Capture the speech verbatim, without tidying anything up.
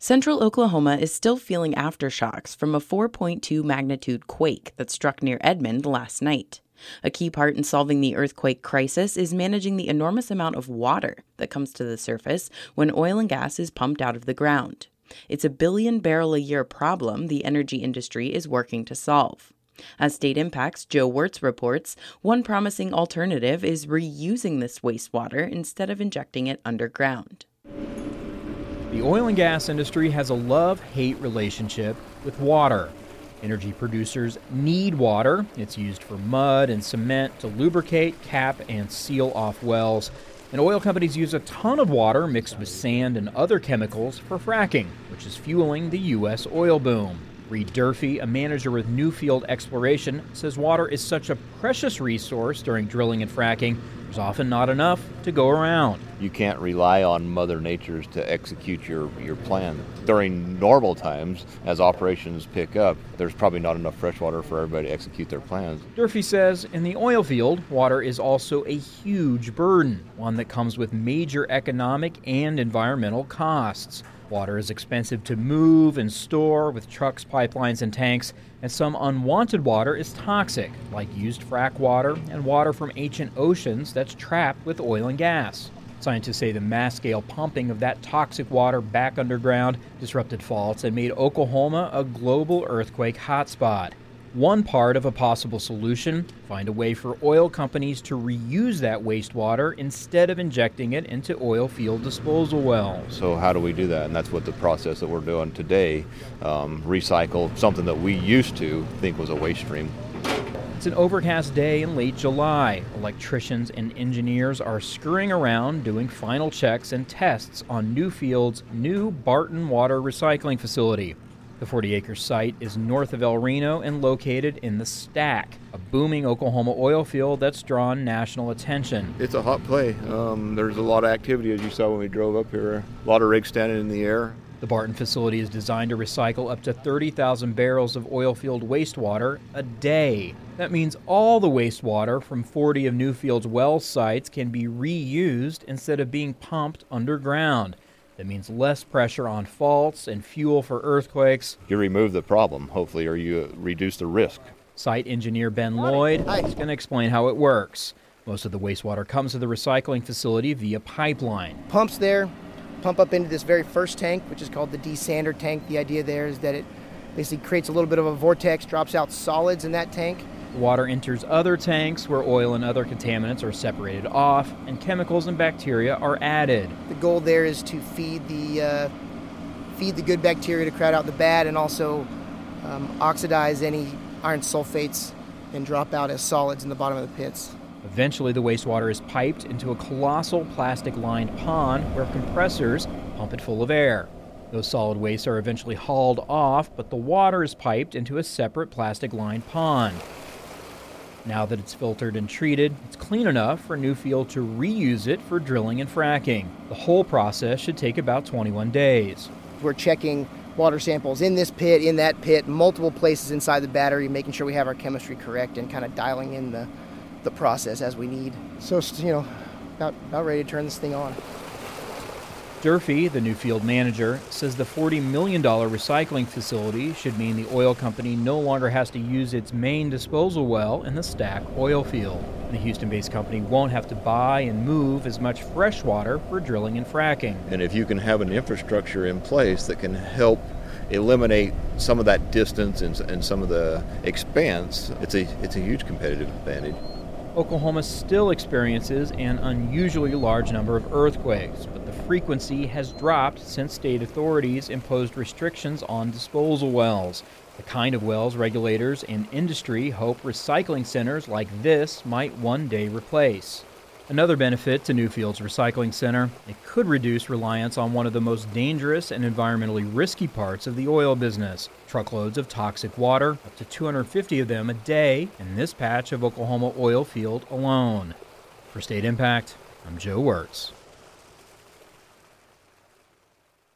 Central Oklahoma is still feeling aftershocks from a four point two magnitude quake that struck near Edmond last night. A key part in solving the earthquake crisis is managing the enormous amount of water that comes to the surface when oil and gas is pumped out of the ground. It's a billion barrel a year problem the energy industry is working to solve. As State Impact's Joe Wirtz reports, one promising alternative is reusing this wastewater instead of injecting it underground. The oil and gas industry has a love-hate relationship with water. Energy producers need water. It's used for mud and cement to lubricate, cap, and seal off wells. And oil companies use a ton of water mixed with sand and other chemicals for fracking, which is fueling the U S oil boom. Reed Durfee, a manager with Newfield Exploration, says water is such a precious resource during drilling and fracking, there's often not enough to go around. You can't rely on Mother Nature to execute your, your plan. During normal times, as operations pick up, there's probably not enough fresh water for everybody to execute their plans. Durfee says in the oil field, water is also a huge burden, one that comes with major economic and environmental costs. Water is expensive to move and store with trucks, pipelines, and tanks, and some unwanted water is toxic, like used frack water and water from ancient oceans that's trapped with oil and gas. Scientists say the mass-scale pumping of that toxic water back underground disrupted faults and made Oklahoma a global earthquake hotspot. One part of a possible solution, find a way for oil companies to reuse that wastewater instead of injecting it into oil field disposal wells. So how do we do that? And that's what the process that we're doing today, um, recycle something that we used to think was a waste stream. It's an overcast day in late July. Electricians and engineers are scurrying around doing final checks and tests on Newfield's new Barton Water Recycling Facility. The forty-acre site is north of El Reno and located in the Stack, a booming Oklahoma oil field that's drawn national attention. It's a hot play. Um, there's a lot of activity, as you saw when we drove up here. A lot of rigs standing in the air. The Barton facility is designed to recycle up to thirty thousand barrels of oil field wastewater a day. That means all the wastewater from forty of Newfield's well sites can be reused instead of being pumped underground. That means less pressure on faults and fuel for earthquakes. You remove the problem, hopefully, or you reduce the risk. Site engineer Ben Lloyd is going to explain how it works. Most of the wastewater comes to the recycling facility via pipeline. Pumps there, pump up into this very first tank, which is called the desander tank. The idea there is that it basically creates a little bit of a vortex, drops out solids in that tank. The water enters other tanks where oil and other contaminants are separated off and chemicals and bacteria are added. The goal there is to feed the uh, feed the good bacteria to crowd out the bad, and also um, oxidize any iron sulfates and drop out as solids in the bottom of the pits. Eventually, the wastewater is piped into a colossal plastic-lined pond where compressors pump it full of air. Those solid wastes are eventually hauled off, but the water is piped into a separate plastic-lined pond. Now that it's filtered and treated, it's clean enough for Newfield to reuse it for drilling and fracking. The whole process should take about twenty-one days. We're checking water samples in this pit, in that pit, multiple places inside the battery, making sure we have our chemistry correct and kind of dialing in the, the process as we need. So, you know, about, about ready to turn this thing on. Durfee, the Newfield manager, says the forty million dollars recycling facility should mean the oil company no longer has to use its main disposal well in the Stack oil field. The Houston-based company won't have to buy and move as much fresh water for drilling and fracking. And if you can have an infrastructure in place that can help eliminate some of that distance and, and some of the expense, it's a, it's a huge competitive advantage. Oklahoma still experiences an unusually large number of earthquakes, but the frequency has dropped since state authorities imposed restrictions on disposal wells, the kind of wells regulators and industry hope recycling centers like this might one day replace. Another benefit to Newfield's recycling center, it could reduce reliance on one of the most dangerous and environmentally risky parts of the oil business, truckloads of toxic water, up to two hundred fifty of them a day in this patch of Oklahoma oil field alone. For State Impact, I'm Joe Wirtz.